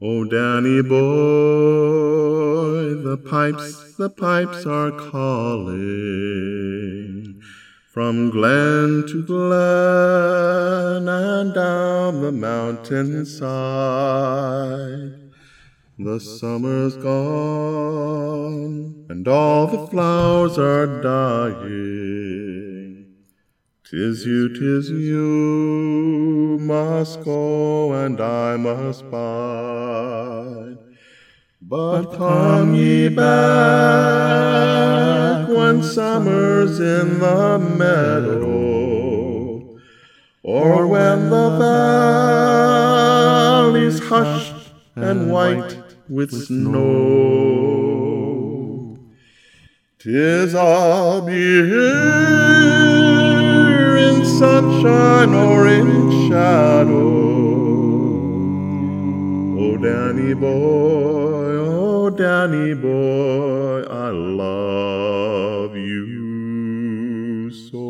Oh, Danny boy, the pipes are calling from glen to glen and down the mountainside. The summer's gone and all the flowers are dying. 'Tis you must go and I must bide. But come ye back when summer's in the meadow, or when the valley's hushed and white with snow. 'Tis I'll be here in sunshine or in shadow. Oh, Danny boy, I love you so.